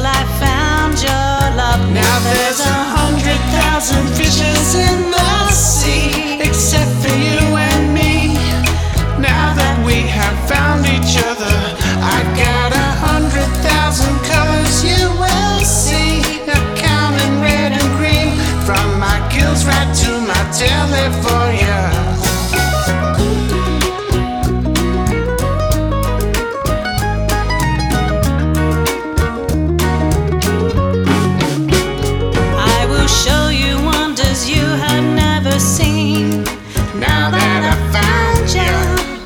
till I found your love. Now there's 100,000 fishes in the sea, except for you and me. Now that we have found each other, I got 100,000 colors you will see. Now counting red and green, from my gills right to my tail there for you. Now that I found you,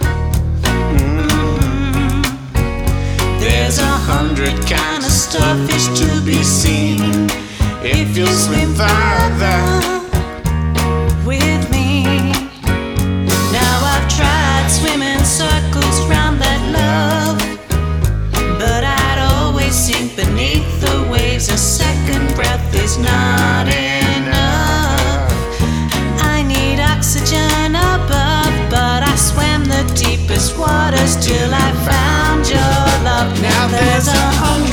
there's 100 kind of starfish to be seen. If you swim farther with me. Now I've tried swimming circles round that love, but I'd always sink beneath the waves. A second breath is not enough. I need oxygen above, but I swam the deepest waters till I found your love. Now there's 100